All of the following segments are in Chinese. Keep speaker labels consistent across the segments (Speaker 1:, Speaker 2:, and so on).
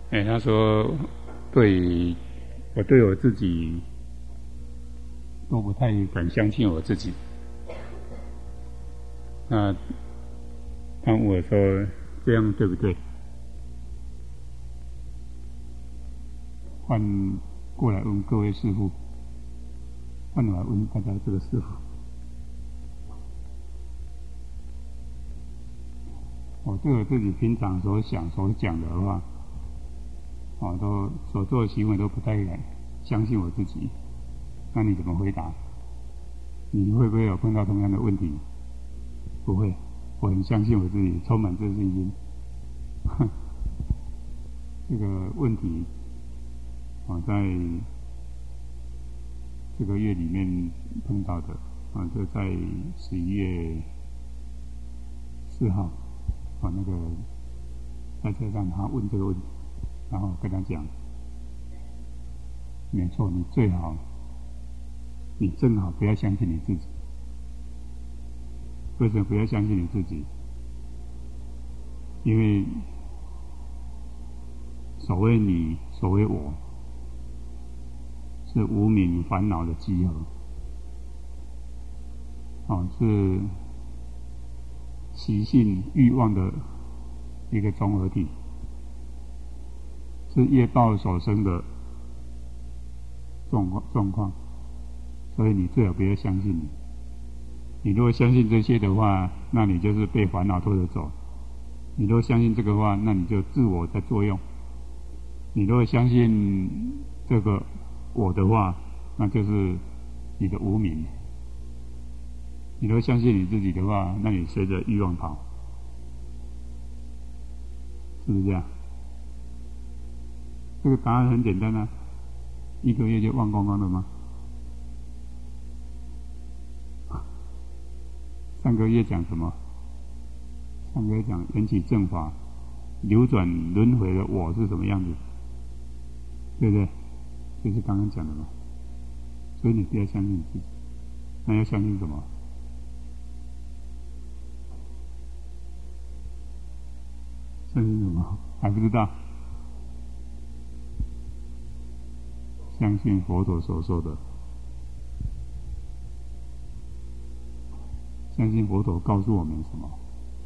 Speaker 1: 他说我对我自己都不太敢相信我自己。那他问我说：“这样对不对？”换过来问各位师父，换来问大家这个师父。我对我自己平常所想所讲的话，都所做的行为都不太敢相信我自己。那你怎么回答？你会不会有碰到同样的问题？不会，我很相信我自己，充满自信心。这个问题，在这个月里面碰到的，就在11月4号，那个在车上他问这个问题，然后跟他讲，没错，你最好，你正好不要相信你自己。为什么不要相信你自己？因为所谓你，所谓我，是无明烦恼的集合，是习性欲望的一个综合体，是业报所生的状况，所以你最好不要相信你。你如果相信这些的话，那你就是被烦恼拖着走。你如果相信这个话，那你就自我在作用。你如果相信这个我的话，那就是你的无明。你如果相信你自己的话，那你随着欲望跑，是不是这样？这个答案很简单啊，1个月就忘光光了吗？上个月讲什么？上个月讲缘起正法，流转轮回的我是什么样子，对不对？就是刚刚讲的嘛。所以你不要相信你自己，那要相信什么？相信什么？还不知道。相信佛陀所说的，相信佛陀告诉我们什么，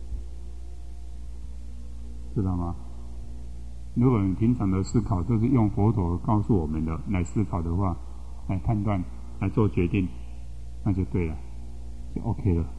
Speaker 1: 知道吗？如果你平常的思考就是用佛陀告诉我们的来思考的话，来判断，来做决定，那就对了，就 OK 了。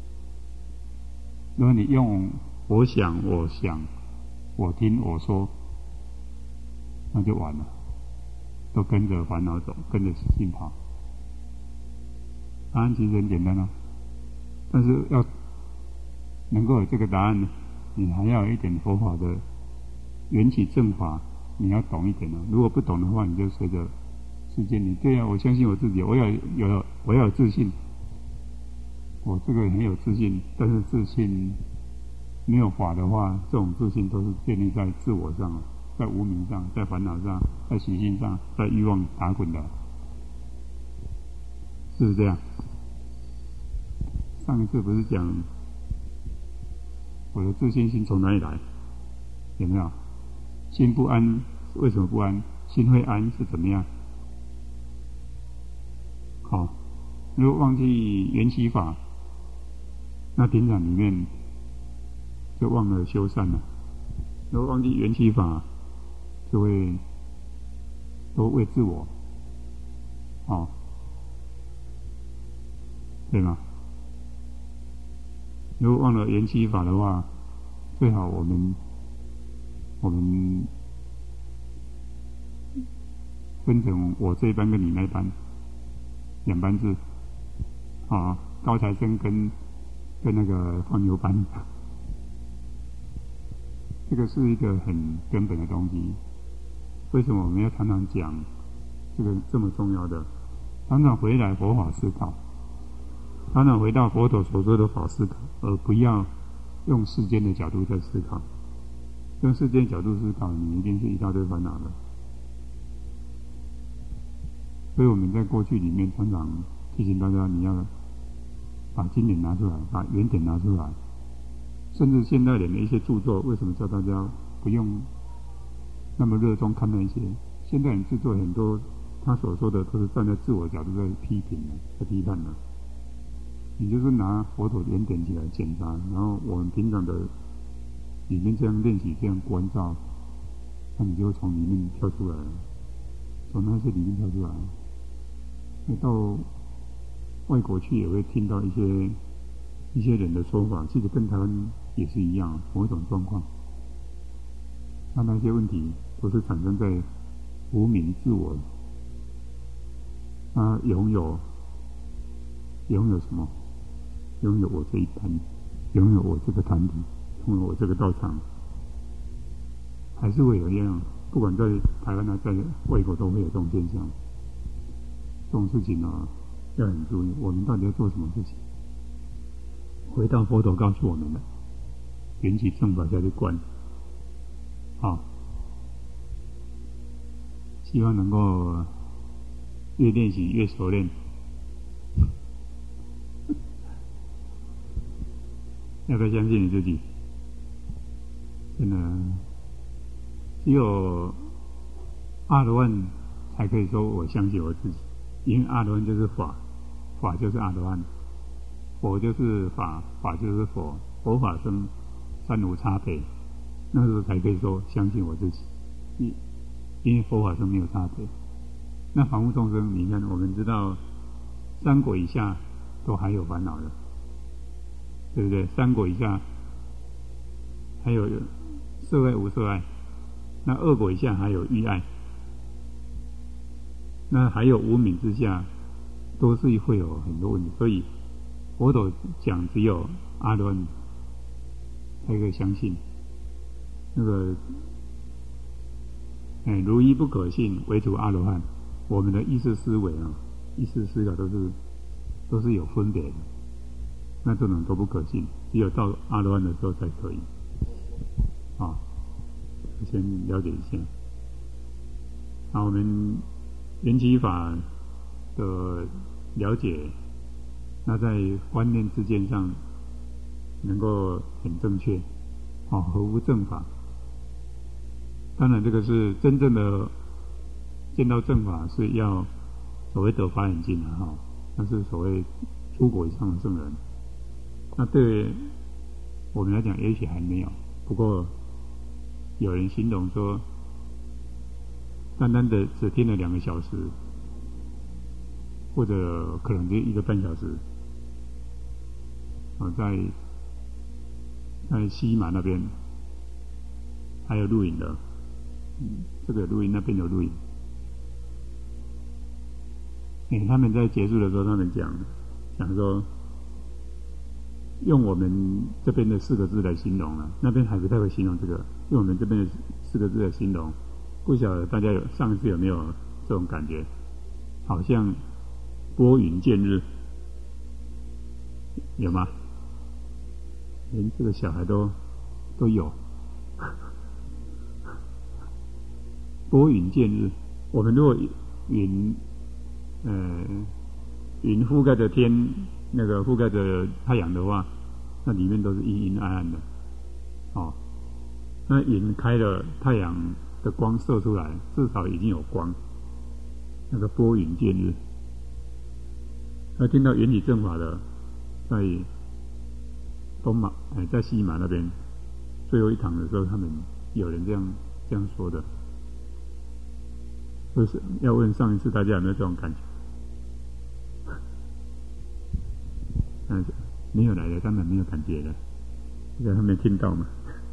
Speaker 1: 如果你用我想、我听、我说，那就完了，都跟着烦恼走，跟着习性跑。答案其实很简单啊，但是要能够有这个答案呢，你还要有一点佛法的缘起正法，你要懂一点啊。如果不懂的话，你就随着世界。你对啊，我相信我自己，我要有自信，我这个人很有自信，但是自信没有法的话，这种自信都是建立在自我上，在无明上，在烦恼上，在习性上，在欲望打滚的，是不是这样？上一次不是讲我的自信心从哪里来？有没有？心不安，为什么不安？心会安是怎么样？好，如果忘记缘起法，那平常里面就忘了修善了。如果忘记缘起法，就会都为自我，对吗？如果忘了缘起法的话，最好我们分成我这一班跟你那一班2班制，高材生跟那个放牛班，这个是一个很根本的东西。为什么我们要常常讲这个这么重要的？常常回来佛法思考，常常回到佛陀所说的法思考，而不要用世间的角度在思考。用世间角度思考，你一定是一大堆烦恼的。所以我们在过去里面常常提醒大家，你要把经典拿出来，把原点拿出来。甚至现代人的一些著作，为什么叫大家不用那么热衷看那些。现代人制作很多，他所说的都是站在自我角度在批评的，在批判的。你就是拿佛陀原点起来检查，然后我们平常的里面这样练习，这样关照，那你就会从里面跳出来，从那些里面跳出来。那到外国去也会听到一些人的说法，其实跟台湾也是一样，某一种状况。那些问题都是产生在无明自我，他拥有什么？拥有我这一班，拥有我这个团体，拥有我这个道场，还是会有一样。不管在台湾还是在外国，都会有这种现象。这种事情呢，要很注意。我们到底要做什么事情？回到佛陀告诉我们的，缘起正法下去观。好，希望能够越练习越熟练。要不要相信你自己？真的，只有阿罗汉才可以说我相信我自己，因为阿罗汉就是法，法就是阿罗汉，佛就是法，法就是佛，佛法僧三无差别，那时候才可以说相信我自己，因为佛法僧没有差别。那凡夫众生，你看，我们知道三果以下都还有烦恼的。对不对？三果以下还有色爱无色爱，那二果以下还有欲爱，那还有无明之下，都是会有很多问题。所以佛陀讲只有阿罗汉才可以相信，那个如一不可信，唯独阿罗汉。我们的意识思维啊，意识思考都是有分别的。那这种都不可信，只有到阿罗汉的时候才可以。先了解一下。我们缘起法的了解，那在观念之间上能够很正确，合乎正法。当然，这个是真正的见到正法，是要所谓得法眼净那是所谓出果以上的圣人。那对我们来讲，也许还没有。不过有人形容说，单单的只听了2个小时，或者可能就1个半小时，在西马那边还有录影的，这个有录音，那边有录影。他们在结束的时候，他们讲说，用我们这边的4个字来形容了，那边还不太会形容这个。用我们这边的4个字来形容，不晓得大家上一次有没有这种感觉？好像拨云见日，有吗？连这个小孩都有。拨云见日，我们如果云覆盖着天。那个覆盖着太阳的话，那里面都是阴阴暗暗的。那云开了，太阳的光射出来，至少已经有光。那个拨云见日。那听到缘起正法的，在东马在西马那边最后一堂的时候，他们有人这样说的。就是要问上一次大家有没有这种感觉？没有来的当然没有感觉了，这个还没听到嘛。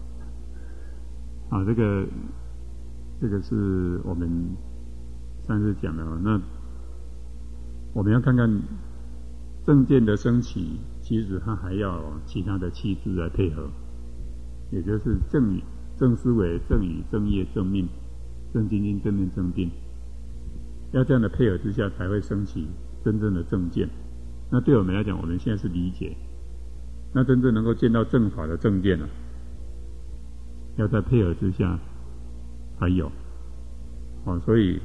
Speaker 1: 这个是我们上次讲的。那我们要看看正见的升起，其实它还要其他的气质来配合，也就是正思维、正语、正业、正命、正精进、正念、正定，要这样的配合之下，才会升起真正的正见。那对我们来讲，我们现在是理解，那真正能够见到正法的正见要在配合之下才有。所以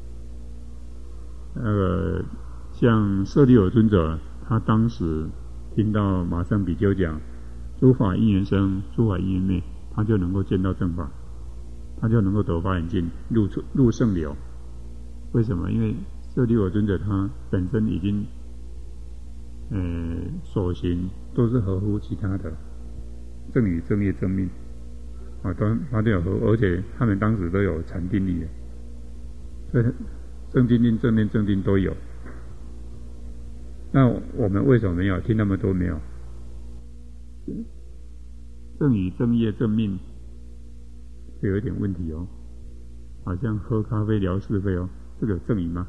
Speaker 1: 像舍利弗尊者，他当时听到马上比丘讲诸法因缘生，诸法因缘灭，他就能够见到正法。 他就能够得华严经，入圣流。为什么？因为舍利弗尊者他本身已经，所行都是合乎其他的正语、正业、正命，他都有合，而且他们当时都有禅定力的，所以正精进、正念、正定都有。那我们为什么没有？听那么多没有？正语、正业、正命，这有一点问题哦，好像喝咖啡聊是非哦，这个有正语吗？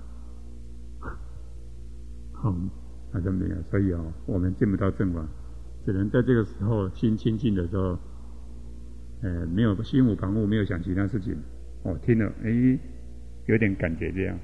Speaker 1: 好像没有，所以我们进不到正法，只能在这个时候心清净的时候，没有心无旁骛，没有想其他事情，听了，有点感觉这样。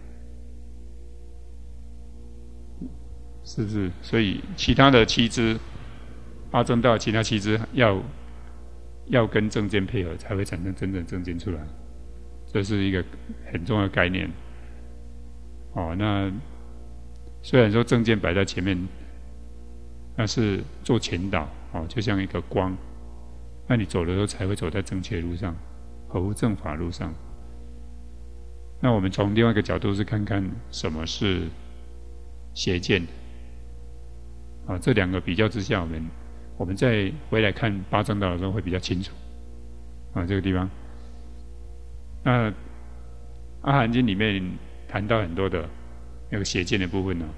Speaker 1: 是不是？所以其他的七支八正道，其他七支要跟正见配合，才会产生真正正见出来。这是一个很重要的概念。那虽然说正见摆在前面，那是做前导，就像一个光。那你走的时候才会走在正确路上，合乎正法路上。那我们从另外一个角度是看看什么是邪见。这两个比较之下，我们再回来看八正道的时候会比较清楚。这个地方，那《阿含经》里面谈到很多的那个邪见的部分呢。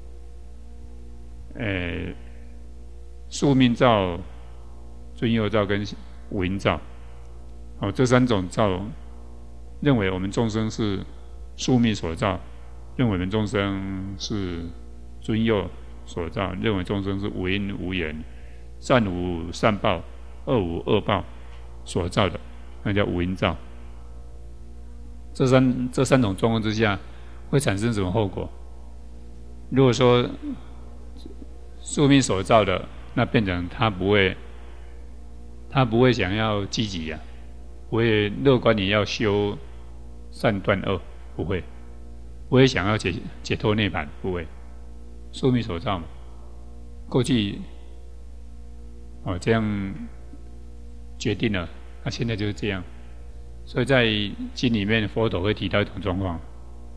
Speaker 1: 宿命造、尊佑造跟五阴造，这三种造，认为我们众生是宿命所造，认为我们众生是尊佑所造，认为众生是无因无缘，善无善报，恶无恶报所造的，那叫五阴造。这三种状况之下，会产生什么后果？如果说宿命所造的，那变成他不会想要积极不会乐观你要修善断恶，不会想要解脱涅槃，不会。宿命所造嘛，过去这样决定了，那现在就是这样。所以在经里面，佛陀会提到一种状况。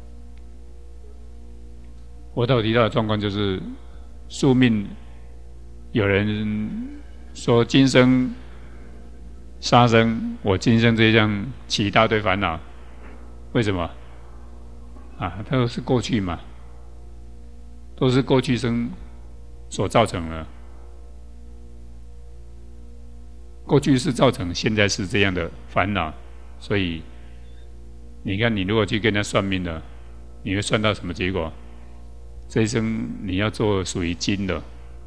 Speaker 1: 佛陀提到的状况就是宿命，有人说今生杀生，我今生这样起一大堆烦恼，为什么？它都是过去嘛，都是过去生所造成的。过去是造成现在是这样的烦恼，所以你看，你如果去跟人家算命的，你会算到什么结果？这一生你要做属于金的，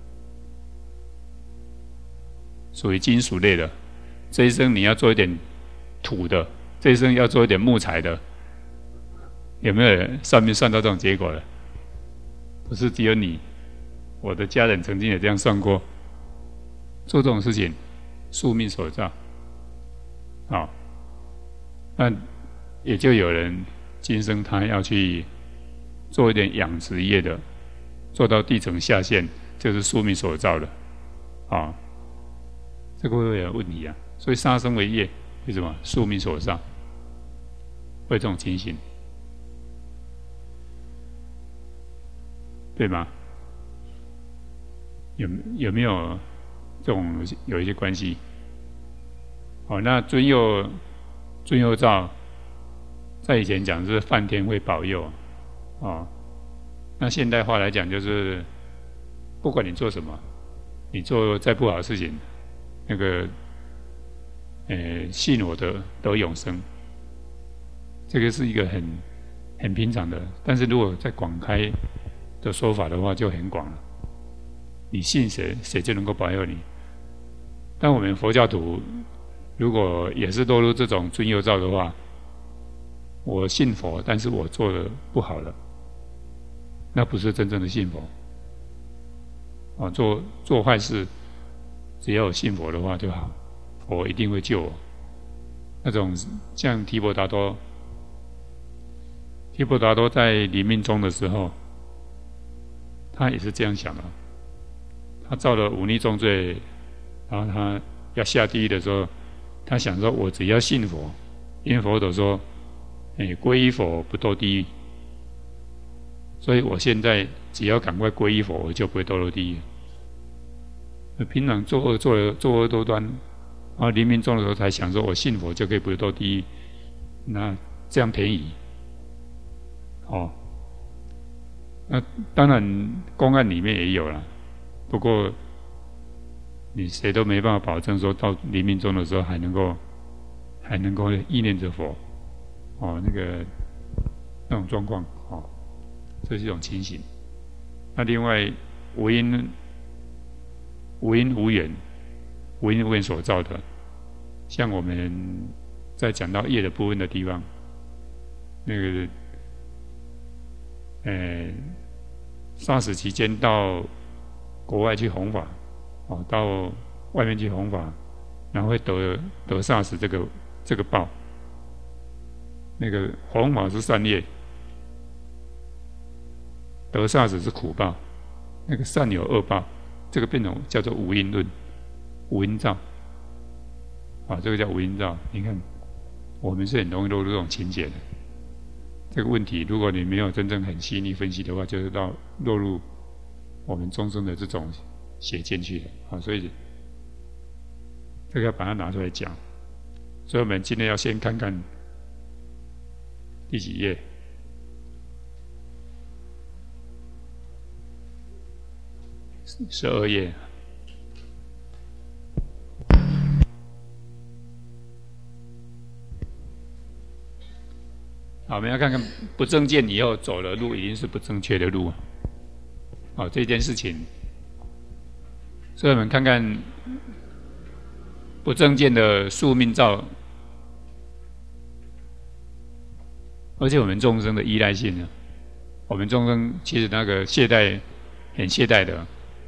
Speaker 1: 属于金属类的；这一生你要做一点土的，这一生要做一点木材的。有没有人算命算到这种结果了？不是只有你，我的家人曾经也这样算过。做这种事情，宿命所造。那也就有人今生他要去做一点养殖业的，做到地层下陷，就是宿命所造的。这个会有问题啊。所以杀生为业，为什么？宿命所造，会这种情形，对吗？有没有这种有一些关系？那尊佑造，在以前讲是梵天会保佑那现代化来讲就是不管你做什么，你做再不好的事情，那个信我得永生，这个是一个很平常的。但是如果再广开的说法的话，就很广了。你信谁，谁就能够保佑你。但我们佛教徒如果也是落入这种尊佑造的话，我信佛，但是我做的不好了，那不是真正的信佛。做坏事，只要有信佛的话就好，佛一定会救我。那种像提婆达多在临命终的时候，他也是这样想的。他造了忤逆重罪，然后他要下地狱的时候，他想说：我只要信佛， 因为佛陀说，皈依佛不堕地狱，所以我现在只要赶快皈依佛，我就不会堕入地狱。平常作恶多端，然后临命终的时候才想说，我信佛就可以不堕地狱，那这样便宜。那当然公案里面也有了，不过你谁都没办法保证说到临命终的时候还能够意念着佛，那种状况，这是一种情形。那另外无因无缘所造的，像我们在讲到业的部分的地方，那个SARS 期间到国外去弘法，到外面去弘法，然后会得 SARS 这个报。那个弘法是善业，得 SARS 是苦报，那个善有恶报，这个变成叫做无因论、无因造。这个叫无因造。你看，我们是很容易落入这种情节的。这个问题，如果你没有真正很细腻分析的话，就是落入我们众生的这种邪见去了。所以这个要把它拿出来讲。所以我们今天要先看看第几页。12页。好，我们要看看不正见以后走的路一定是不正确的路。这件事情，所以我们看看不正见的宿命造，而且我们众生的依赖性呢，我们众生其实那个很懈怠的。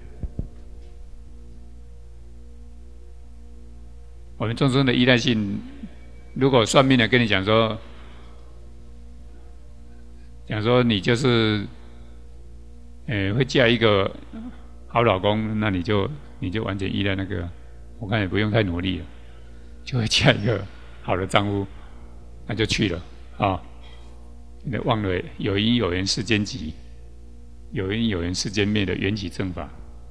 Speaker 1: 我们众生的依赖性，如果算命的跟你讲说你就是会嫁一个好老公，那你就完全依赖那个，我看也不用太努力了，就会嫁一个好的丈夫，那就去了你忘了有因有缘世间集，有因有缘世间灭的缘起正法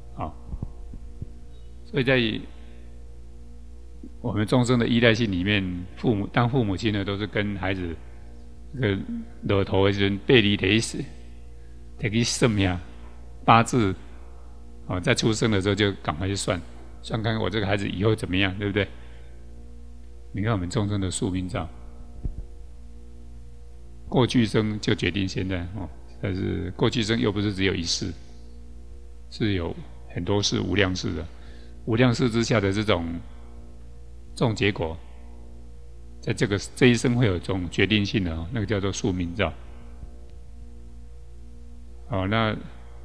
Speaker 1: 所以在我们众生的依赖性里面，当父母亲的都是跟孩子这个落头的时候，背离得去算命八字，在出生的时候就赶快去算看看我这个孩子以后怎么样，对不对？你看我们众生的宿命造，过去生就决定现在但是过去生又不是只有一世，是有很多世无量世的，无量世之下的这种结果，在这一生会有这种决定性的那个叫做宿命造。那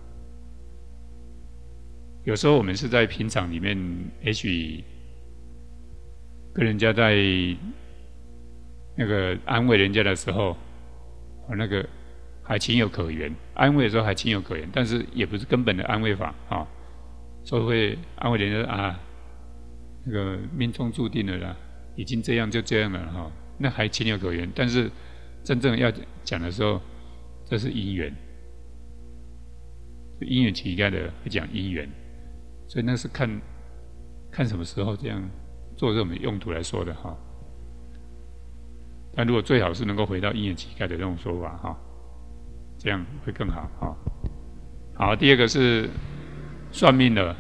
Speaker 1: 有时候我们是在平常里面，也许跟人家在那个安慰人家的时候，那个还情有可原，安慰的时候还情有可原，但是也不是根本的安慰法所以会安慰人家那个命中注定了啦，已经这样就这样了那还情有可原。但是真正要讲的时候，这是因缘，因缘起该的会讲因缘，所以那是看什么时候这样做这种用途来说的但如果最好是能够回到因缘起该的这种说法这样会更好好，第二个是算命的。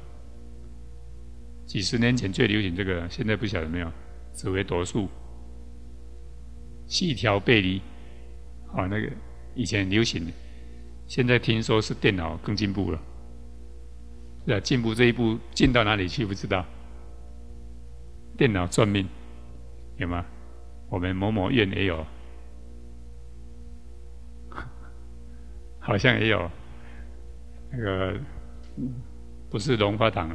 Speaker 1: 几十年前最流行这个，现在不晓得没有？紫微斗数、细条背离，那个以前很流行的，现在听说是电脑更进步了。是啊，进步这一步进到哪里去不知道。电脑算命有吗？我们某某院也有，好像也有，那个不是龙发堂了。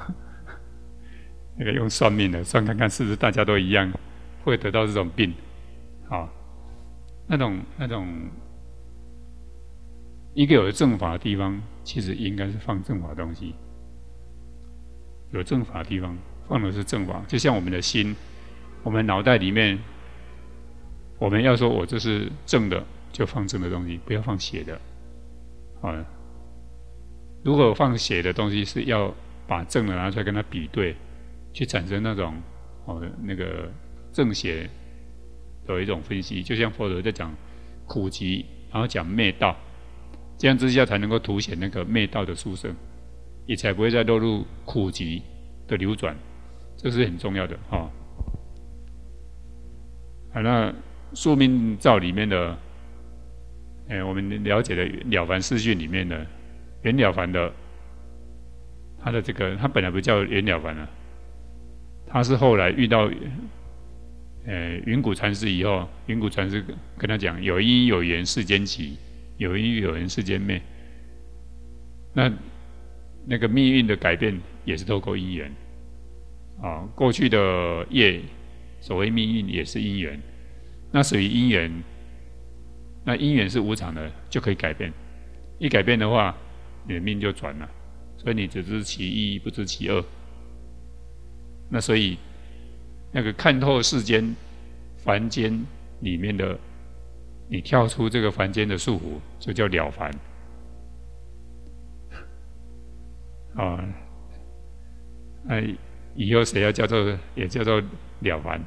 Speaker 1: 那个用算命的算看看是不是大家都一样，会得到这种病，那种一个有正法的地方，其实应该是放正法的东西。有正法的地方放的是正法，就像我们的心，我们脑袋里面我们要说我这是正的，就放正的东西，不要放邪的。如果放邪的东西，是要把正的拿出来跟它比对，去产生那种那个正邪的一种分析。就像佛陀在讲苦集，然后讲灭道，这样之下才能够凸显那个灭道的殊胜，也才不会再落入苦集的流转，这是很重要的那宿命照里面的，我们了解的了凡四训里面的袁了凡的，他的这个他本来不叫袁了凡啊，他是后来遇到云谷禅师以后，云谷禅师跟他讲：有因有缘世间起，有因有缘世间灭。那个命运的改变也是透过因缘过去的业，所谓命运也是因缘，那属于因缘，那因缘是无常的，就可以改变。一改变的话，你的命就转了，所以你只知其一，不知其二。那所以那个看透世间凡间里面的，你跳出这个凡间的束缚，就叫了凡以后谁要叫做也叫做了凡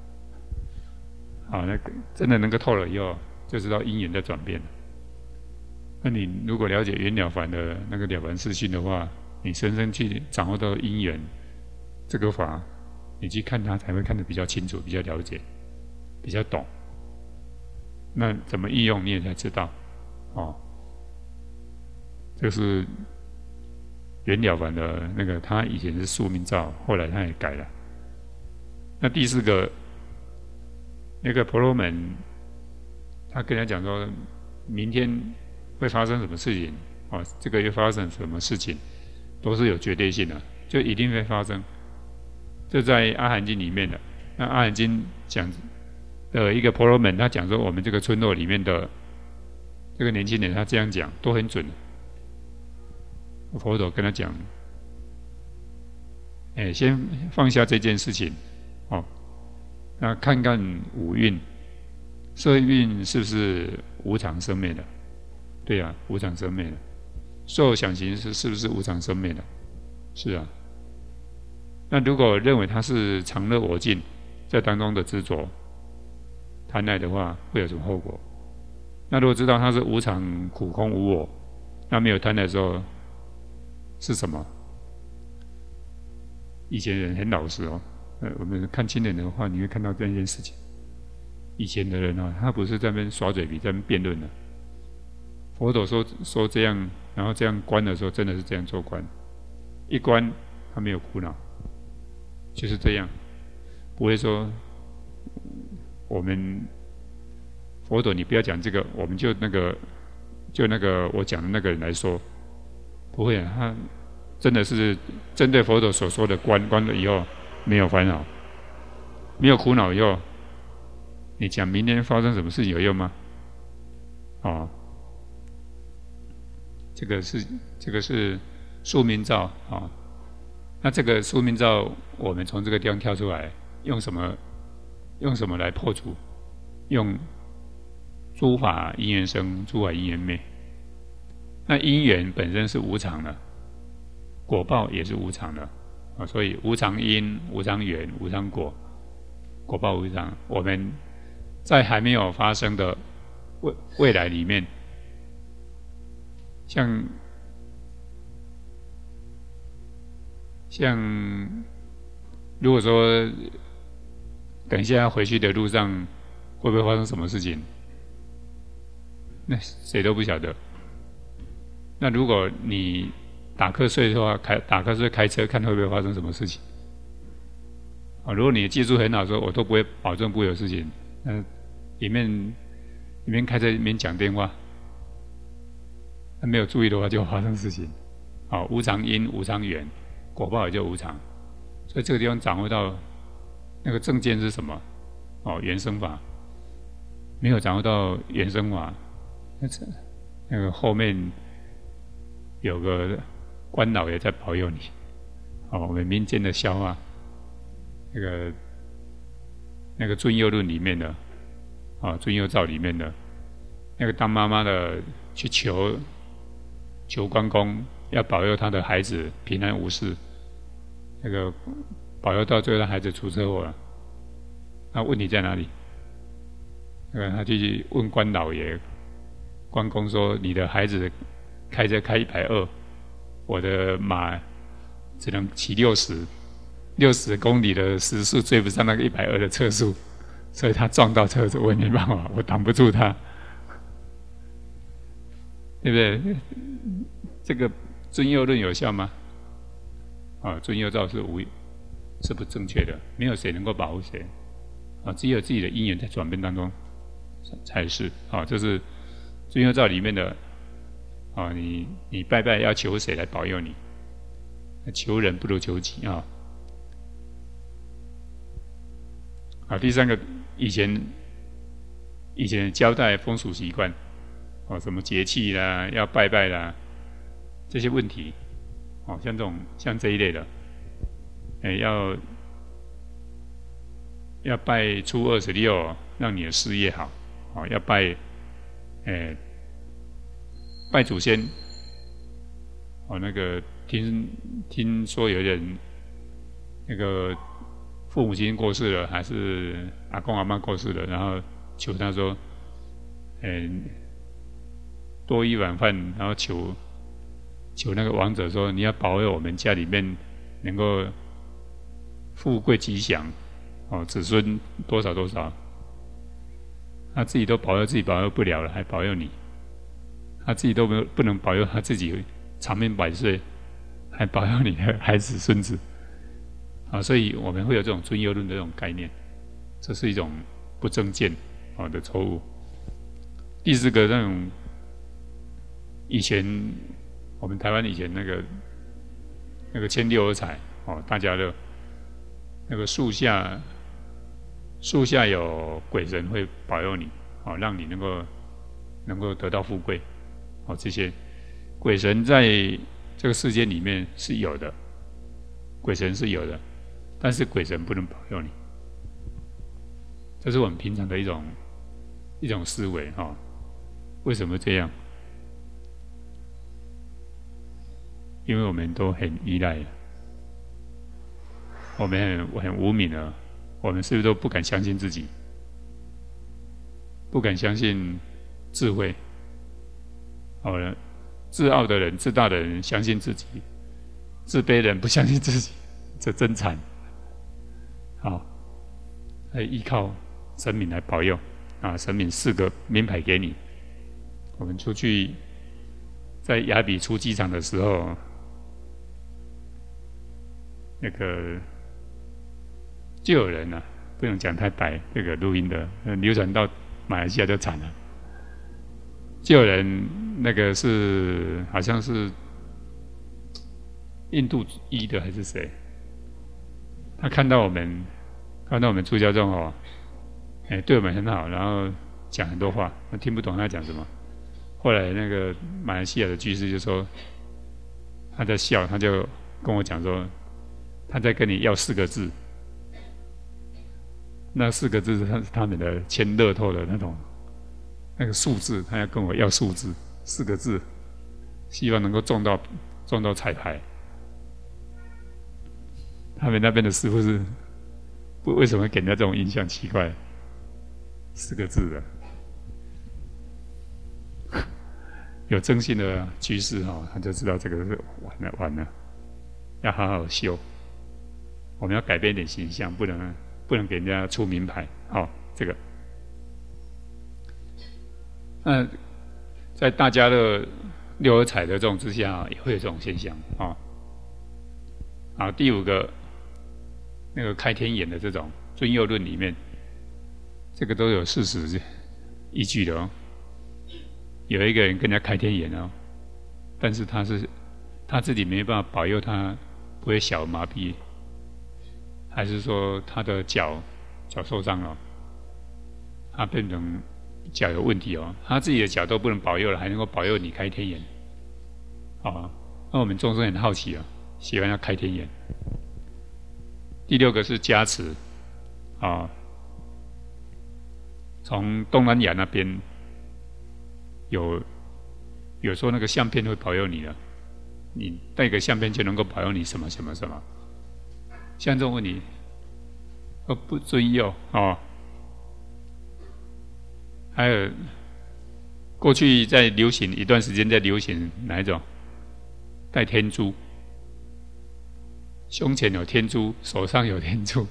Speaker 1: 那个真的能够透了以后，就知道因缘在转变。那你如果了解袁了凡的那个了凡四训的话，你深深去掌握到因缘这个法，你去看它才会看得比较清楚，比较了解，比较懂。那怎么应用你也才知道这是袁了凡的那个，他以前是宿命照，后来他也改了。那第四个，那个婆罗门，他跟他讲说，明天会发生什么事情这个月发生什么事情，都是有绝对性的，就一定会发生。这在阿含经里面的。那阿含经讲一个婆罗门，他讲说我们这个村落里面的这个年轻人，他这样讲都很准。佛陀跟他讲，先放下这件事情那看看五蕴，色蕴是不是无常生灭的？对啊，无常生灭的。受想行识是不是无常生灭的？是啊。那如果认为它是常乐我净，在当中的执着贪爱的话，会有什么后果？那如果知道它是无常苦空无我，那没有贪爱的时候是什么？以前人很老实我们看亲人的话，你会看到这件事情。以前的人他不是在那边耍嘴皮，在那边辩论的。佛陀说这样，然后这样观的时候，真的是这样做观。一观他没有苦恼，就是这样，不会说我们佛陀你不要讲这个，我们就那个我讲的那个人来说，不会他真的是针对佛陀所说的观了以后，没有烦恼，没有苦恼以后，你讲明天发生什么事情有用吗？这个是宿命照那这个宿命照，我们从这个地方跳出来，用什么来破除？用诸法因缘生，诸法因缘灭。那因缘本身是无常的，果报也是无常的所以无常因、无常缘、无常果，果报无常。我们在还没有发生的未来里面，像如果说等一下回去的路上会不会发生什么事情，那谁都不晓得。那如果你打瞌睡的话，打瞌睡开车看会不会发生什么事情如果你的技术很好，说我都不会保证不会有事情。里面开车里面讲电话，没有注意的话就发生事情无常因、无常缘，果报也就无常。所以这个地方掌握到那个正见是什么原生法，没有掌握到原生法，那个后面有个官老爷在保佑你我们民间的笑话，那个《尊佑论》里面的尊佑诏里面的那个当妈妈的去求关公，要保佑他的孩子平安无事，那个保佑到最后，他孩子出车祸了。那问题在哪里？他去问关老爷，关公说：“你的孩子开车开120，我的马只能骑60公里的时速追不上那个120的车速，所以他撞到车子，我也没办法，我挡不住他，对不对？这个尊佑论有效吗？尊佑诏是不正确的，没有谁能够保护谁，只有自己的因缘在转变当中才是。这是尊佑诏里面的，你拜拜要求谁来保佑你？求人不如求己啊。第三个，以前交代风俗习惯，什么节气啦，要拜拜啦，这些问题，像这一类的，要拜初26，让你的事业好，要拜祖先，那个听说有人那个父母亲过世了，还是阿公阿嬷过世了，然后求他说，多一碗饭，然后求那个王者说，你要保佑我们家里面能够富贵吉祥，子孙多少多少，他自己都保佑自己保佑不了了，还保佑你，他自己都不能保佑他自己长命百岁，还保佑你的孩子孙子。所以我们会有这种尊佑论的这种概念，这是一种不正见的错误。第四个，那种以前我们台湾以前那个牵六合彩，大家乐，那个树下有鬼神会保佑你，让你能够得到富贵，这些鬼神在这个世界里面是有的，鬼神是有的。但是鬼神不能保佑你，这是我们平常的一种思维为什么这样？因为我们都很依赖了，我们很无明了，我们是不是都不敢相信自己？不敢相信智慧？自傲的人、自大的人相信自己，自卑的人不相信自己，这真惨。依靠神明来保佑神明4个名牌给你。我们出去在雅比出机场的时候，那个就有人不能讲太白，这个录音的流传到马来西亚就惨了。就有人那个好像是印度裔的还是谁，他看到我们出家众对我们很好，然后讲很多话，我听不懂他讲什么。后来那个马来西亚的居士就说他在笑，他就跟我讲说他在跟你要4个字，那4个字是他们的签乐透的那个数字，他要跟我要数字4个字，希望能够中到彩排。他们那边的师父是为什么给人家这种印象奇怪？4个字的，有正信的居士他就知道这个是完了，要好好修。我们要改变一点形象，不能给人家出名牌。这个。那在大家的六合彩的这种之下，也会有这种现象好，第5个，那个开天眼的这种尊佑论里面，这个都有事实依据的有一个人跟人家开天眼但是他自己没办法保佑他不会小儿麻痹，还是说他的脚受伤了，他变成脚有问题他自己的脚都不能保佑了，还能够保佑你开天眼那我们众生很好奇喜欢要开天眼。第6个是加持从东南亚那边有说那个相片会保佑你的，你带个相片就能够保佑你什么什么什么。像这种问题，不遵佑哦。还有过去在流行一段时间，在流行哪一种？戴天珠，胸前有天珠，手上有天珠，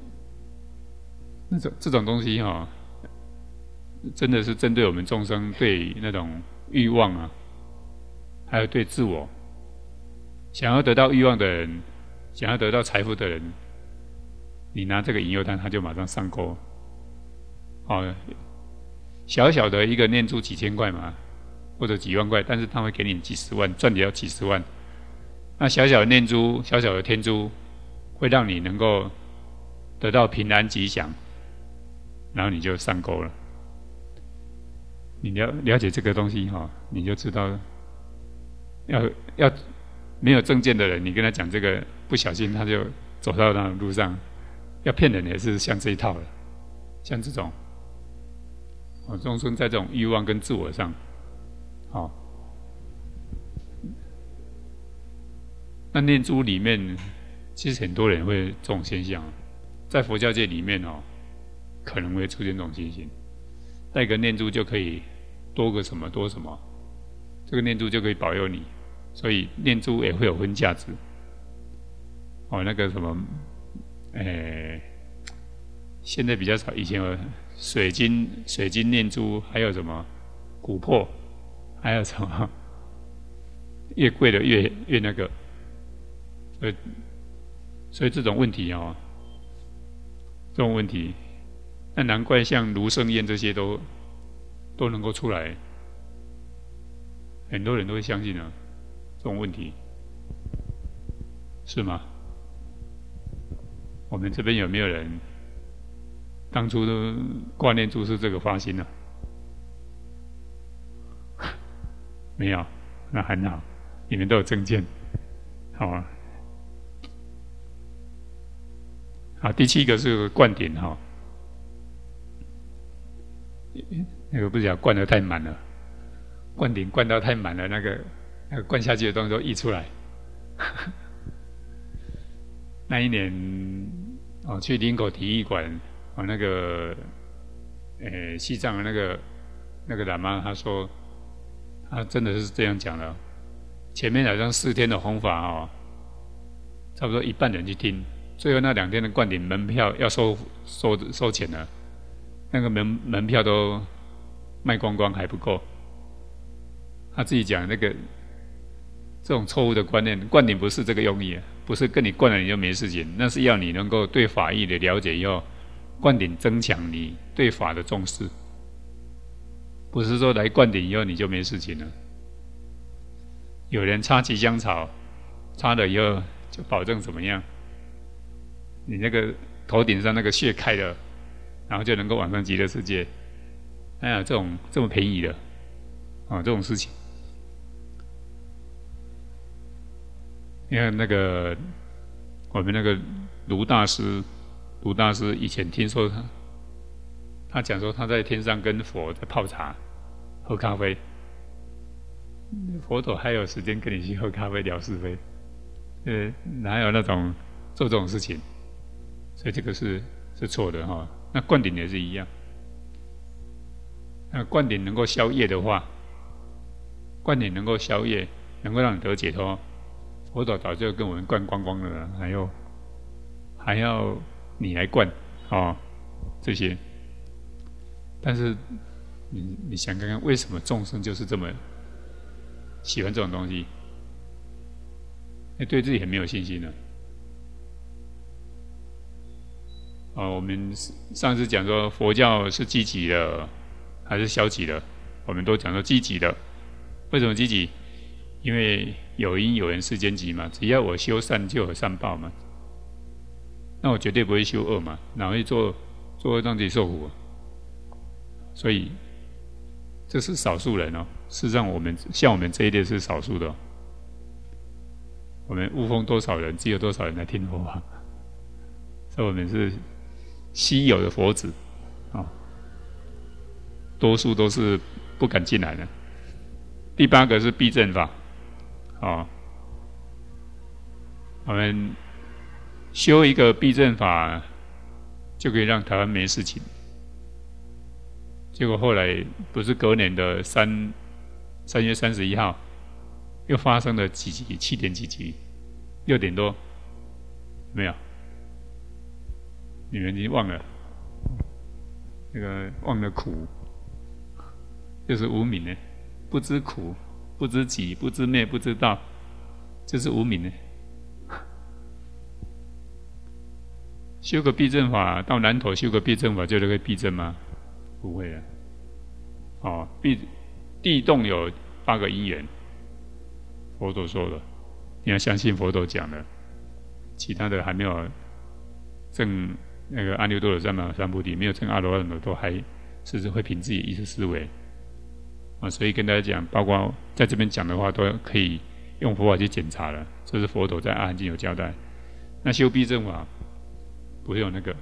Speaker 1: 这种东西哦，真的是针对我们众生对那种欲望啊，还有对自我想要得到欲望的人，想要得到财富的人，你拿这个引诱他，他就马上上钩。哦，小小的一个念珠几千块嘛，或者几万块，但是他会给你几十万，赚掉几十万。那小小的念珠，小小的天珠，会让你能够得到平安吉祥，然后你就上钩了。你了解这个东西哈，你就知道要没有正见的人，你跟他讲这个，不小心他就走到那路上，要骗人也是像这一套的，像这种，众生在这种欲望跟自我上，那念珠里面，其实很多人会这种现象，在佛教界里面可能会出现这种情形，带个念珠就可以多个什么多什么，这个念珠就可以保佑你，所以念珠也会有分价值。那个什么，现在比较少，以前有水晶念珠，还有什么琥珀，还有什么，越贵的越那个。所以这种问题这种问题，那难怪像卢胜彦这些都能够出来，很多人都会相信这种问题，是吗？我们这边有没有人当初都挂念珠是这个发心呢？没有，那很好，你们都有正见，好啊。第七个是灌顶那个不是讲灌得太满了，灌顶灌到太满了，那个灌下去的东西都溢出来。那一年去林口体育馆那个西藏的那个喇嘛他说，他真的是这样讲的，前面好像4天的弘法差不多一半人去听。最后那2天的灌顶门票要收钱了，那个门票都卖光光还不够。他自己讲这种错误的观念，灌顶不是这个用意，不是跟你灌了你就没事情，那是要你能够对法义的了解以后，灌顶增强你对法的重视，不是说来灌顶以后你就没事情了。有人插吉祥草，插了以后就保证怎么样？你那个头顶上那个穴开了，然后就能够往上极乐世界。这种这么便宜的这种事情，你看我们那个卢大师以前听说他讲说他在天上跟佛在泡茶喝咖啡，佛陀还有时间跟你去喝咖啡聊是非，哪有那种做这种事情？所以这个是错的那灌顶也是一样，那灌顶能够消业的话，灌顶能够消业，能够让你得解脱，佛陀早就跟我们灌光光了，还要你来灌这些。但是你想看看，为什么众生就是这么喜欢这种东西？对自己很没有信心呢？我们上次讲说佛教是积极的还是消极的，我们都讲说积极的。为什么积极？因为有因有缘世间集嘛，只要我修善就有善报嘛，那我绝对不会修恶嘛，哪会做恶让自己受苦所以这是少数人事实上像我们这一类是少数的我们悟风多少人，只有多少人来听佛法，所以我们是稀有的佛子多数都是不敢进来的。第8个是避震法，我们修一个避震法，就可以让台湾没事情。结果后来不是隔年的3月31号，又发生了几级，7点几级，6点多，没有？你们已经忘了，那个忘了苦，就是无明呢，不知苦，不知己，不知灭，不知道，就是无明呢。修个避震法，到南投修个避震法就能够避震吗？不会啊。地动有8个因缘，佛陀说的，你要相信佛陀讲的，其他的还没有证那个阿耨多罗三菩提，没有证阿罗汉的都还是会凭自己意识思维所以跟大家讲，包括在这边讲的话，都可以用佛法去检查了。这是佛陀在《阿含经》有交代。那修避震法不用那个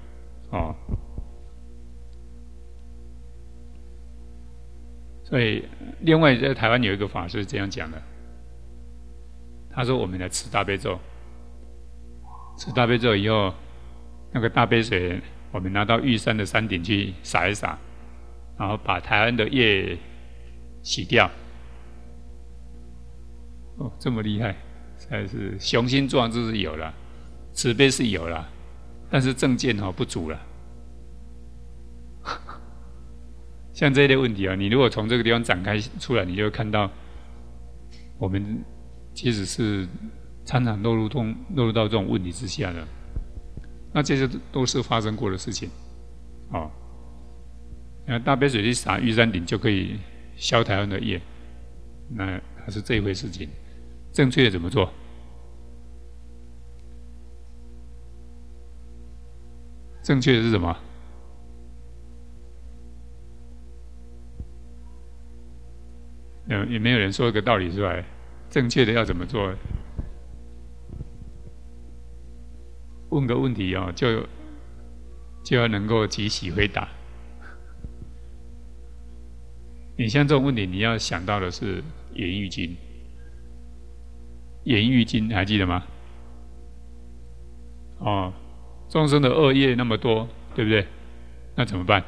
Speaker 1: 所以另外在台湾有一个法师这样讲的，他说我们来持大悲咒，持大悲咒以后，那个大悲水我们拿到玉山的山顶去洒一洒，然后把台湾的业洗掉。这么厉害，实在是雄心壮志是有了，慈悲是有了，但是正见不足了。像这一类问题你如果从这个地方展开出来，你就会看到我们其实是常常落入到这种问题之下的。那这些都是发生过的事情大杯水去洒玉山顶就可以消台湾的业，那还是这一回事情。正确的怎么做？正确的是什么？也没有人说一个道理出来。正确的要怎么做？问个问题就要能够即喜回答。你像这种问题，你要想到的是严狱经。严狱经还记得吗？众生的恶业那么多，对不对？那怎么办？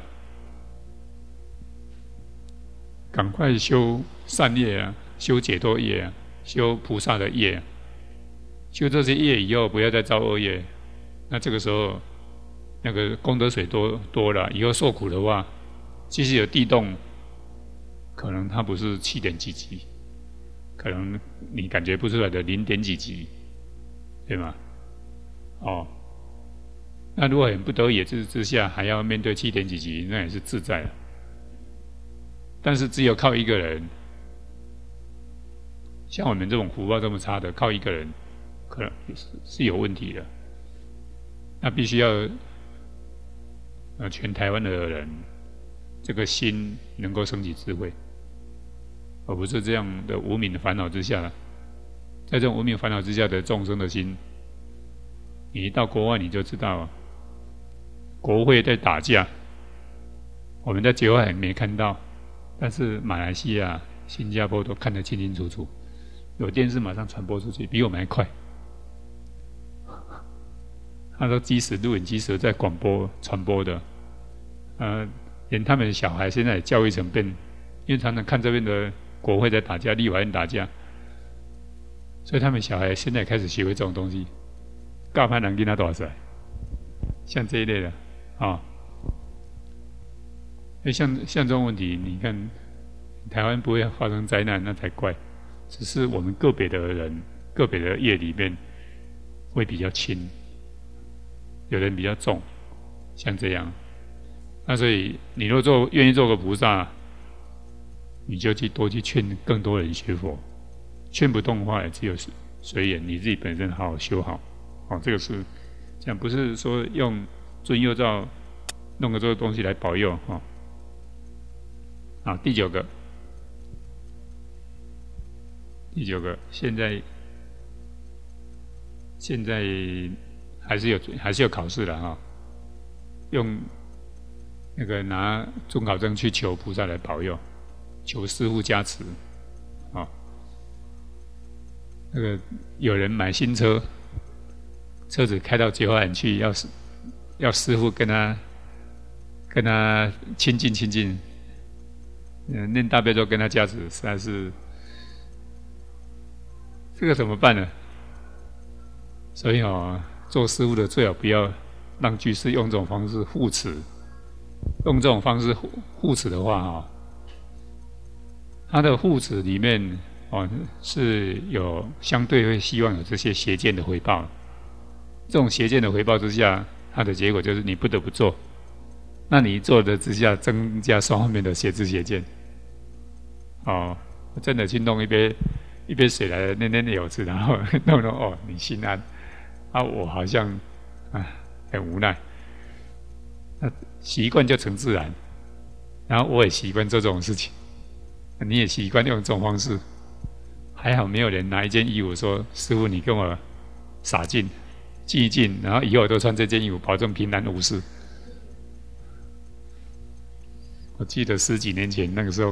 Speaker 1: 赶快修善业修解脱业修菩萨的业修这些业以后，不要再造恶业。那这个时候，那个功德水多了，以后受苦的话，即使有地动，可能它不是7点几级，可能你感觉不出来的0点几级，对吗？那如果很不得已之下还要面对7点几级，那也是自在了。但是只有靠一个人，像我们这种福报这么差的，靠一个人可能是有问题的。那必须要全台湾的人这个心能够升起智慧，而不是这样的无明的烦恼之下。在这种无明烦恼之下的众生的心，你一到国外你就知道国会在打架，我们在节外还没看到，但是马来西亚、新加坡都看得清清楚楚，有电视马上传播出去，比我们还快。他说即使录影机时在广播传播的，连他们的小孩现在也教育成变，因为常常看这边的国会在打架，立法院打架，所以他们小孩现在也开始学会这种东西。教派人跟他多少？像这一类的像这种问题，你看台湾不会发生灾难，那才怪。只是我们个别的人、个别的业里面会比较轻，有人比较重，像这样。那所以你若愿意做个菩萨，你就多去劝更多人学佛。劝不动的话，也只有随缘，你自己本身好好修好。这个是这样，不是说用尊佑照弄个这个东西来保佑好，第9个，现在还是有考试的用那个拿准考证去求菩萨来保佑，求师父加持，啊，那个有人买新车，车子开到结花园去，要师父跟他亲近，念大悲咒跟他加持，实在是这个怎么办呢？所以做师父的最好不要让居士用这种方式护持，用这种方式护持的话他的护持里面是有相对会希望有这些邪见的回报，这种邪见的回报之下，它的结果就是你不得不做，那你做的之下增加双方面的邪知邪见。真的去弄一杯水来念有字，然后弄你心安我好像很无奈，那习惯就成自然，然后我也习惯做这种事情，你也习惯用这种方式，还好没有人拿一件衣服说师父你跟我洒净记一净，然后以后我都穿这件衣服，保证平安无事。我记得10几年前那个时候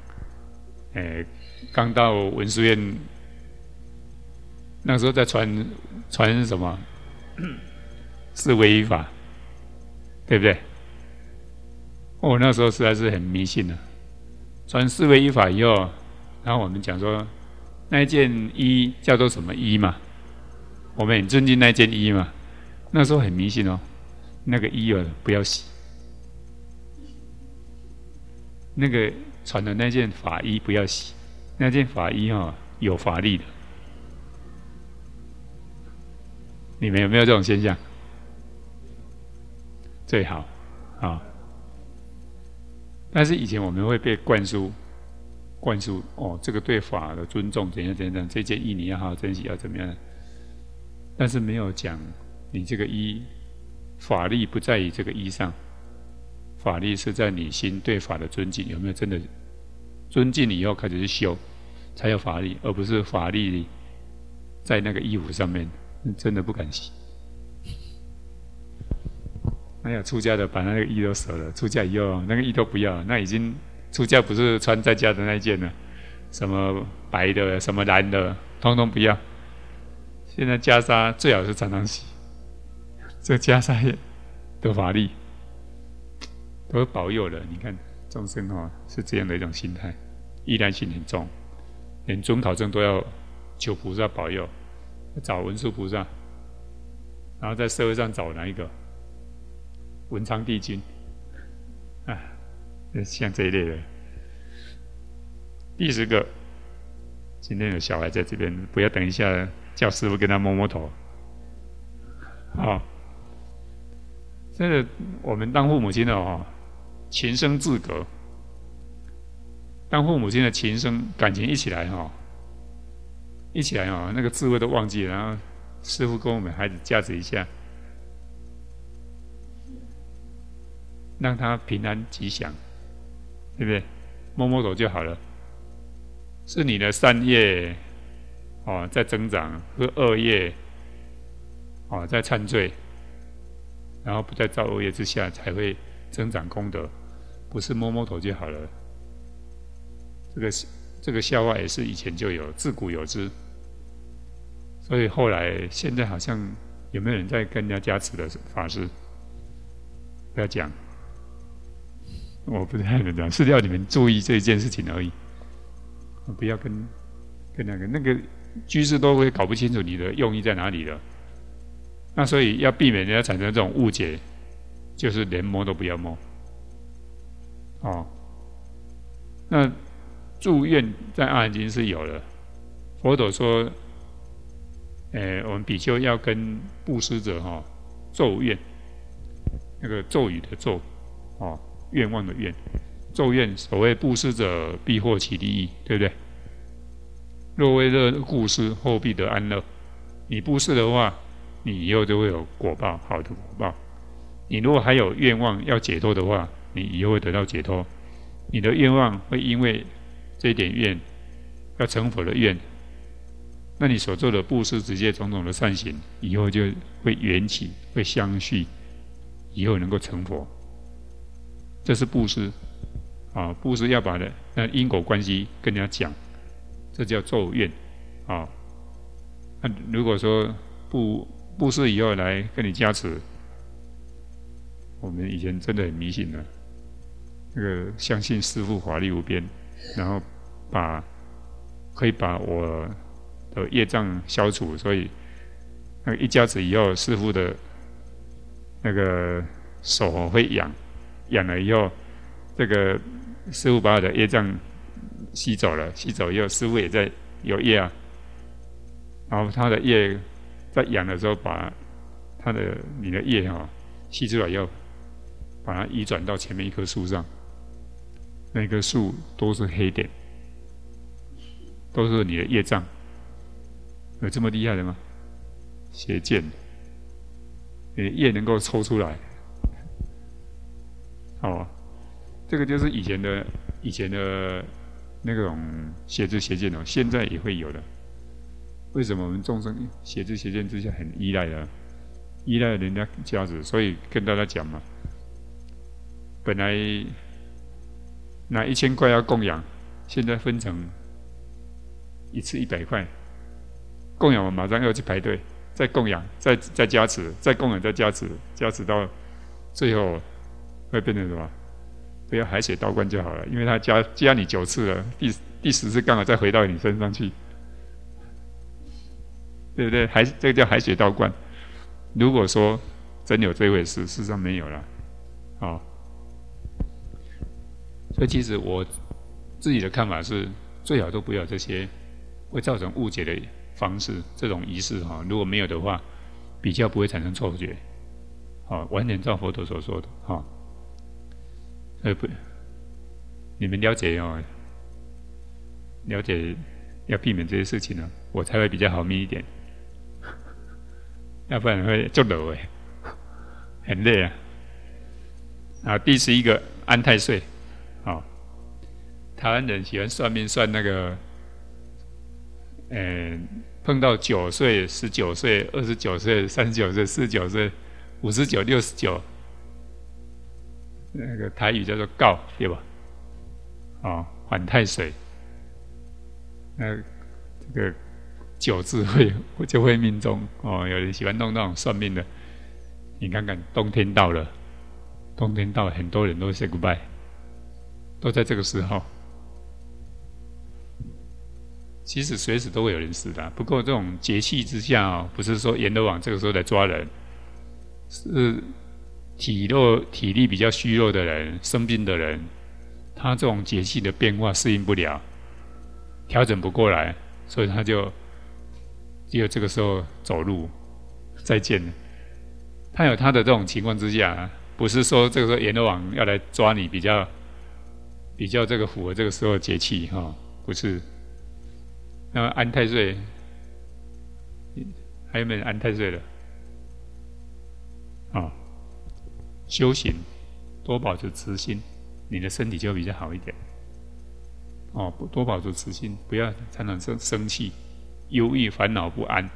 Speaker 1: 刚到文殊院，那个时候在传什么四皈依法，对不对？那时候实在是很迷信了。传四皈依法以后，然后我们讲说那一件衣叫做什么衣嘛，我们很尊敬那件衣嘛。那时候很迷信那个衣不要洗，那个传的那件法衣不要洗，那件法衣有法力的。你们有没有这种现象？最好但是以前我们会被灌输这个对法的尊重怎样，这件衣你要好好珍惜，要怎么样？但是没有讲你这个衣法力不在于这个衣上，法力是在你心对法的尊敬，有没有真的尊敬以后开始去修，才有法力，而不是法力在那个衣服上面，真的不敢洗。那有出家的把那个衣都舍了，出家以后那个衣都不要，那已经出家不是穿在家的那一件了，什么白的什么蓝的通通不要。现在袈裟最好是常常洗，这袈裟的法力都保佑了。你看众生是这样的一种心态，依然性很重，连准考证都要求菩萨保佑，找文殊菩萨，然后在社会上找哪一个文昌帝君像这一类的。第10个，今天有小孩在这边，不要等一下叫师父跟他摸摸头。真的，我们当父母亲的情深自隔，当父母亲的情深感情一起来那个智慧都忘记了，然后师父跟我们孩子加持一下，让他平安吉祥，对不对？摸摸头就好了。是你的善业在增长，和恶业在忏罪，然后不在造恶业之下，才会增长功德，不是摸摸头就好了。这个笑话也是以前就有，自古有之。所以后来现在好像有没有人在跟人家加持的法师？不要讲，我不太能讲，是要你们注意这一件事情而已。不要跟那个居士都会搞不清楚你的用意在哪里了。那所以要避免人家产生这种误解，就是连摸都不要摸。那祝愿在《阿含经》是有的。佛陀说，我们比丘要跟布施者咒愿，那个咒语的咒，愿望的愿，咒愿。所谓布施者必获其利益，对不对？若为乐故施，后必得安乐。你布施的话，你以后就会有果报，好的果报。你如果还有愿望要解脱的话，你以后会得到解脱。你的愿望会因为这一点愿，要成佛的愿，那你所做的布施、直接种种的善行，以后就会缘起，会相续，以后能够成佛。 这是布施啊，布施要把那因果关系跟人家讲，这叫咒怨啊。那如果说布施以后来跟你加持，我们以前真的很迷信的，那个相信师父法力无边，然后可以把我的业障消除，所以那个一加持以后，师父的那个手会痒了以后，这个师父把我的业障吸走了，吸走以后，师父也在有业啊，然后他的业在痒的时候，把你的业吸出来以后，把它移转到前面一棵树上，那棵树都是黑点，都是你的业障。有这么厉害的吗？邪见，你的业能够抽出来，这个就是以前的那种邪知邪见现在也会有的。为什么我们众生邪知邪见之下很依赖人家加持？所以跟大家讲嘛，本来拿1000块要供养，现在分成一次100块，供养我马上要去排队，再供养，再加持，再供养，再加持，加持到最后会变成什么？不要海水倒灌就好了，因为他加你9次了，第10次刚好再回到你身上去，对不对？这个叫海水倒灌。如果说真有这回事，事实上没有了，所以其实我自己的看法是，最好都不要这些会造成误解的方式，这种仪式如果没有的话，比较不会产生错觉，完全照佛陀所说的不，你们了解了解要避免这些事情呢，我才会比较好命一点，要不然会就累很累啊。第11个安太岁，台湾人喜欢算命，算那个，碰到9岁、19岁、29岁、39岁、49岁、59、69。那个台语叫做告，对吧？缓太岁，这个9字就会命中有人喜欢弄那种算命的，你看看冬天到了，很多人都 say goodbye， 都在这个时候。其实随时都会有人死的，不过这种节气之下不是说阎罗王这个时候来抓人，是体力比较虚弱的人、生病的人，他这种节气的变化适应不了，调整不过来，所以他就只有这个时候走路，再见了。他有他的这种情况之下，不是说这个时候阎罗王要来抓你，比较这个符合这个时候的节气不是。那么安太岁，还有没有安太岁的？修行多保持慈心，你的身体就比较好一点。多保持慈心，不要常常生气、忧郁、烦恼、不安。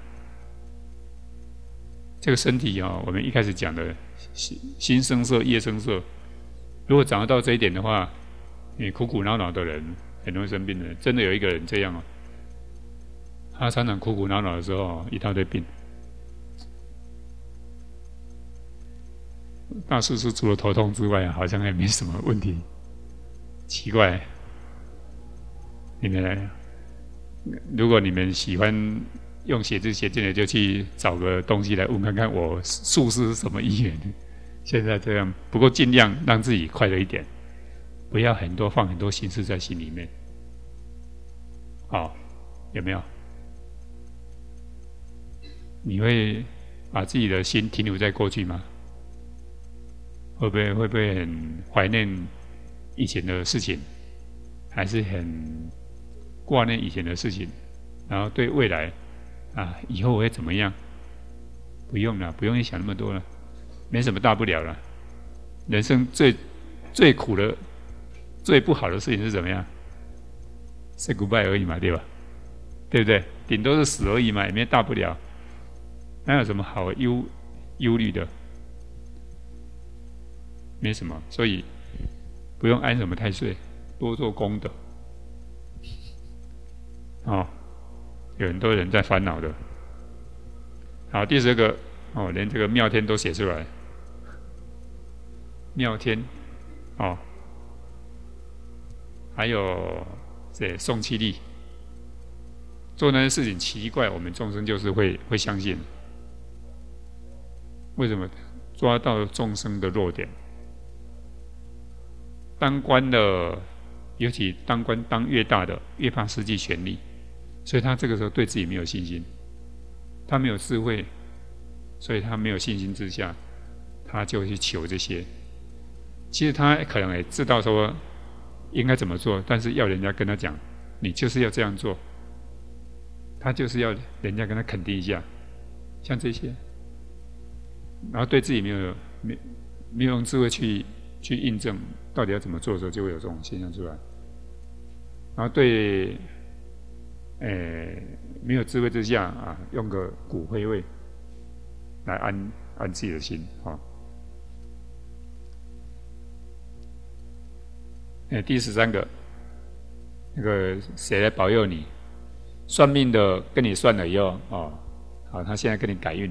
Speaker 1: 这个身体我们一开始讲的心生色、业生色，如果掌握到这一点的话，你苦苦恼恼的人，很容易生病的。真的有一个人这样他常常苦苦恼恼的时候，一大堆病。大叔叔除了头痛之外，好像也没什么问题。奇怪，如果你们喜欢用邪知邪见的，就去找个东西来问看看我术士是什么因缘。现在这样，不过尽量让自己快乐一点，不要放很多心思在心里面。有没有？你会把自己的心停留在过去吗？会不会很怀念以前的事情，还是很挂念以前的事情？然后对未来以后我会怎么样？不用了，不用去想那么多了，没什么大不了了。人生最苦的、最不好的事情是怎么样 ？say goodbye 而已嘛，对吧？对不对？顶多是死而已嘛，也没大不了。哪有什么好忧虑的？没什么，所以不用安什么太岁，多做功德。哦，有很多人在烦恼的。好，第12个哦，连这个妙天都写出来。妙天哦，还有这宋七力，做那些事情奇怪，我们众生就是会相信。为什么？抓到众生的弱点。当官的，尤其当官当越大的，越怕失去权力，所以他这个时候对自己没有信心，他没有智慧，所以他没有信心之下，他就去求这些。其实他可能也知道说应该怎么做，但是要人家跟他讲，你就是要这样做，他就是要人家跟他肯定一下，像这些，然后对自己没有用智慧去印证到底要怎么做的时候，就会有这种现象出来。然后对没有智慧之下啊，用个骨灰位来安自己的心啊。第13个，那个谁来保佑你？算命的跟你算了以后，哦，好，他现在跟你改运，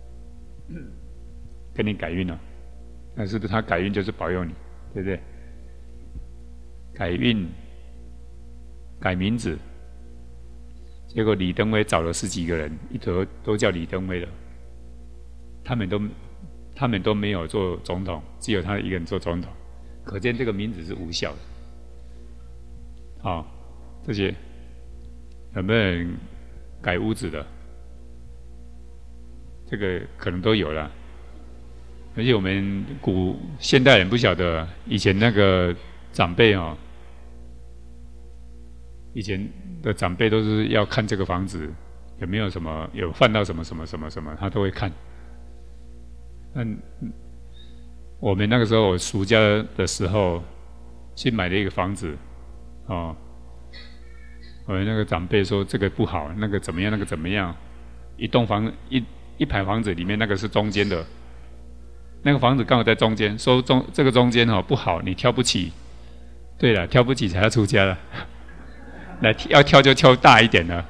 Speaker 1: 跟你改运了，但是他改运就是保佑你，对不对？改运，改名字，结果李登辉找了10几个人，一头都叫李登辉了，他们都没有做总统，只有他一个人做总统，可见这个名字是无效的。好，这些有没有人改屋子的？这个可能都有了，而且我们现代人不晓得，以前那个长辈哦，以前的长辈都是要看这个房子有没有什么有犯到什么什么什么什么，他都会看。我们那个时候我暑假的时候去买了一个房子。哦，我们那个长辈说这个不好，那个怎么样，那个怎么样？一栋房一排房子里面那个是中间的，那个房子刚好在中间，说这个中间哦不好，你挑不起。对了，挑不起才要出家了，要挑就挑大一点的。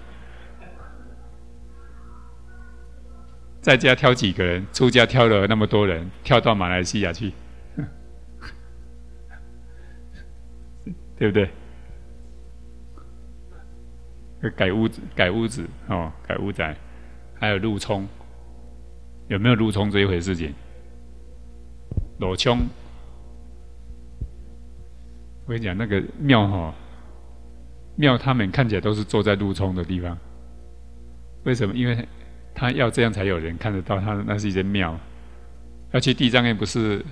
Speaker 1: 在家挑几个人，出家挑了那么多人，挑到马来西亚去，对不对？改屋子哦，改屋宅，还有入冲，有没有入冲这一回事情？裸冲，我跟你讲，那个庙庙他们看起来都是坐在入冲的地方，为什么？因为他要这样才有人看得到他那是一间庙。要去地藏院不是，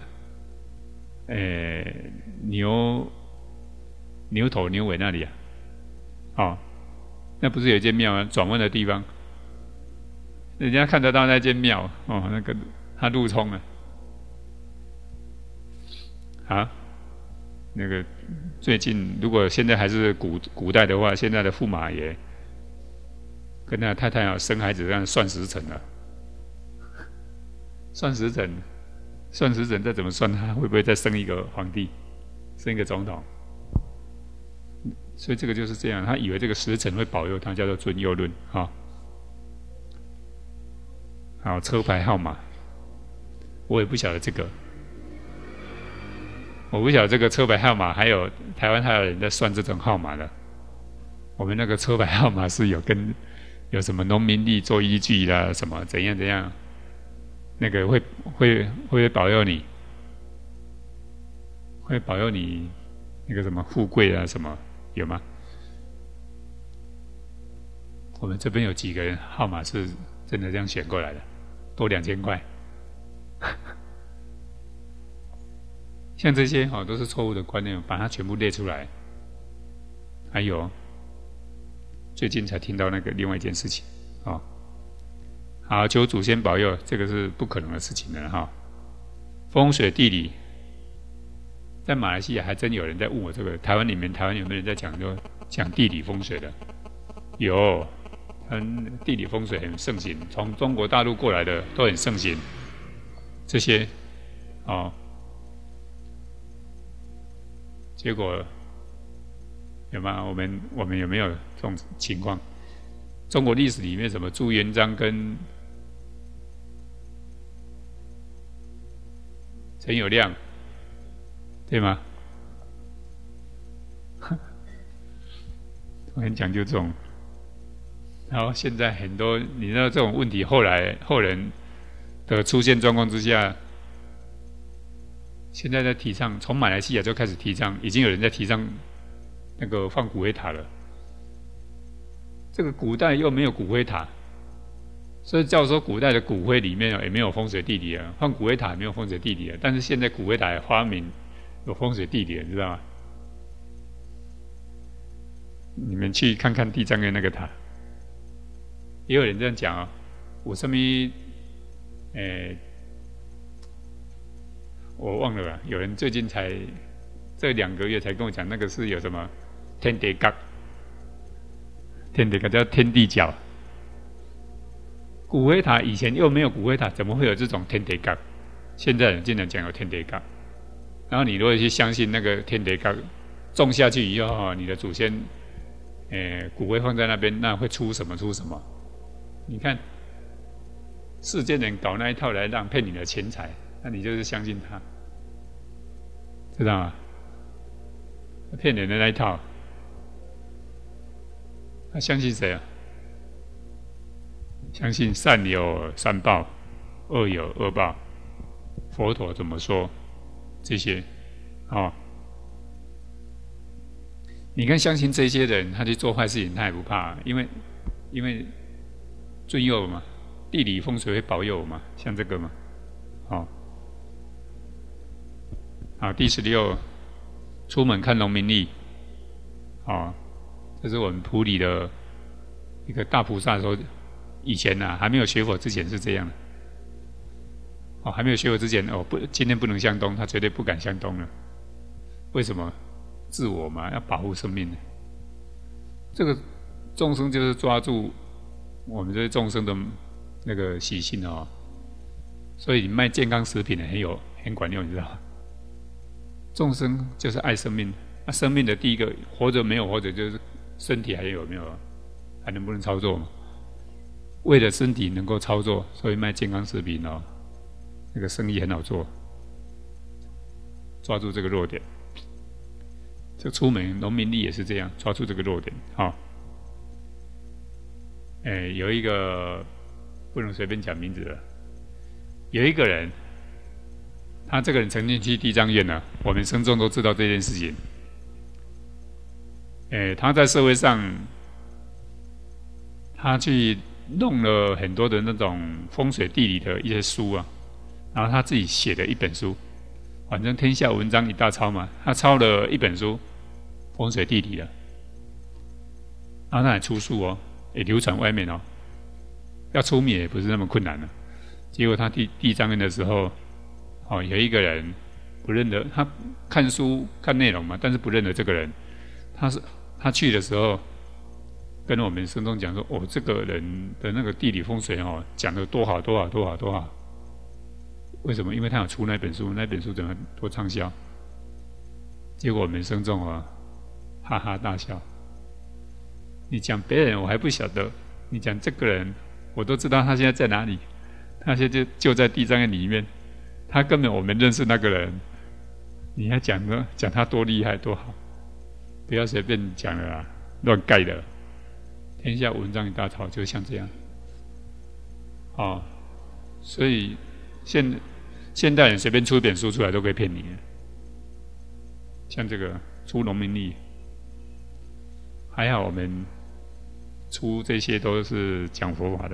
Speaker 1: 牛头牛尾那里啊，哦。那不是有一间庙吗？转弯的地方，人家看得到那间庙哦。那个他入冲了啊。那个最近如果现在还是古代的话，现在的驸马爷跟他太太要生孩子，这样算时辰了。算时辰再怎么算，他会不会再生一个皇帝，生一个总统？所以这个就是这样，他以为这个时辰会保佑他，叫做尊佑论啊。好，车牌号码，我也不晓得这个，我不晓得这个车牌号码，还有台湾还有人在算这种号码的。我们那个车牌号码是有什么农民历做依据啦，什么怎样，那个会保佑你，会保佑你那个什么富贵啊什么。有吗？我们这边有几个人号码是真的这样选过来的，多2000块。像这些都是错误的观念，把它全部列出来。还有最近才听到那个另外一件事情好，求祖先保佑，这个是不可能的事情了哈。风水地理。在马来西亚还真有人在问我这个，台湾有没有人在讲地理风水的？有，地理风水很盛行，从中国大陆过来的都很盛行。这些结果有吗？我们有没有这种情况？中国历史里面什么朱元璋跟陈友谅，对吗？我很讲究这种。然后现在很多你知道这种问题，后人的出现状况之下，现在在提倡，从马来西亚就开始提倡，已经有人在提倡那个放骨灰塔了。这个古代又没有骨灰塔，所以照说古代的骨灰里面也没有风水地理啊，放骨灰塔也没有风水地理啊。但是现在骨灰塔也发明有风水地理了，你知道吗？你们去看看地藏院那个塔，也有人这样讲啊、有什么我忘了吧，有人最近才这2个月才跟我讲，那个是有什么天地角，天地角叫天地角。骨灰塔以前又没有骨灰塔，怎么会有这种天地角？现在人竟然讲有天地角，然后你如果去相信那个天地角，种下去以后，你的祖先，骨灰放在那边，那会出什么出什么？你看，世间人搞那一套来让骗你的钱财，那你就是相信他，知道吗？骗人的那一套，他相信谁啊？相信善有善报，恶有恶报。佛陀怎么说？这些，你看，相信这些人，他去做坏事情，他也不怕，因为尊佑嘛，地理风水会保佑嘛，像这个嘛，好，第16，出门看农民历，这是我们埔里的一个大菩萨说，以前还没有学佛之前是这样的，还没有学佛之前，今天不能向东，他绝对不敢向东了，为什么？自我嘛，要保护生命。这个众生就是抓住我们这些众生的那个习性所以你卖健康食品的很管用，你知道吗？众生就是爱生命，生命的第一个活着没有活着，就是身体还有没有，还能不能操作嘛？为了身体能够操作，所以卖健康食品那个生意很好做，抓住这个弱点。这出门农民历也是这样，抓住这个弱点。有一个不能随便讲名字了，有一个人，他这个人曾经去地藏院了，我们僧众都知道这件事情。他在社会上，他去弄了很多的那种风水地理的一些书啊，然后他自己写的一本书，反正天下文章一大抄嘛，他抄了一本书。风水地理的，然后他还出书也流传外面要出名也不是那么困难了。结果他地藏院的时候，有一个人不认得，他看书看内容嘛，但是不认得这个人。他去的时候，跟我们僧众讲说，这个人的那个地理风水讲得多好多好多好多好。为什么？因为他有出那本书，那本书怎么多畅销？结果我们僧众哈哈大笑。你讲别人我还不晓得，你讲这个人我都知道他现在在哪里，他现在就在地藏院里面，他根本我们认识那个人，你还讲他多厉害多好，不要随便讲了啦，乱盖的。天下文章一大抄，就像这样。所以现代人随便出一本书出来都可以骗你，像这个出农民历。还好我们出这些都是讲佛法的。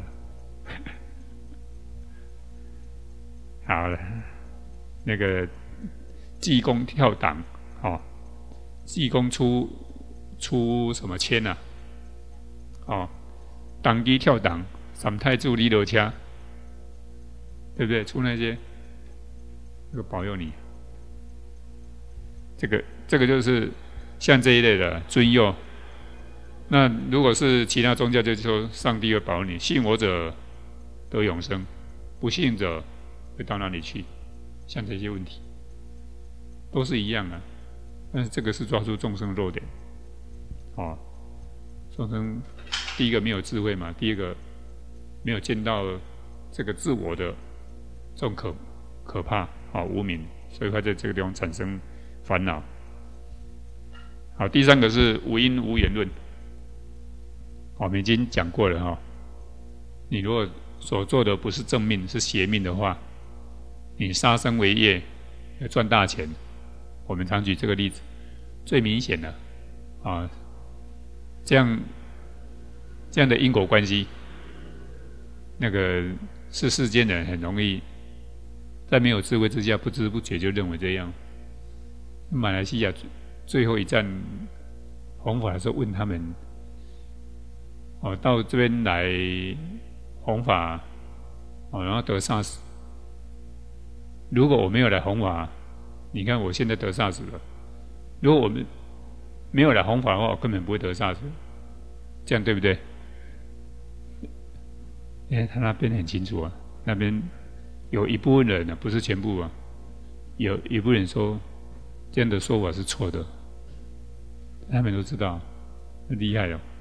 Speaker 1: 好了，那个济公跳档，济公出什么签啊？当机跳档，三太子离罗车，对不对？出那些，这个保佑你。这个就是像这一类的尊佑。那如果是其他宗教，就是说上帝会保佑你，信我者得永生，不信者会到哪里去？像这些问题都是一样的。 但是这个是抓住众生弱点，哦，众生第一个没有智慧嘛，第二个没有见到这个自我的这种可怕，无明，所以会在这个地方产生烦恼。好，第三个是无因无缘论，我们已经讲过了哈。你如果所做的不是正命，是邪命的话，你杀生为业，要赚大钱。我们常举这个例子，最明显的这样的因果关系，那个是世间人很容易在没有智慧之下，不知不觉就认为这样。马来西亚最后一站弘法的时候，问他们到这边来弘法然后得萨死。如果我没有来弘法，你看我现在得萨死了。如果我们没有来弘法的话，我根本不会得萨死。这样对不对？他那边很清楚啊，那边有一部分人不是全部啊，有一部分人说这样的说法是错的，他们都知道，很厉害哦。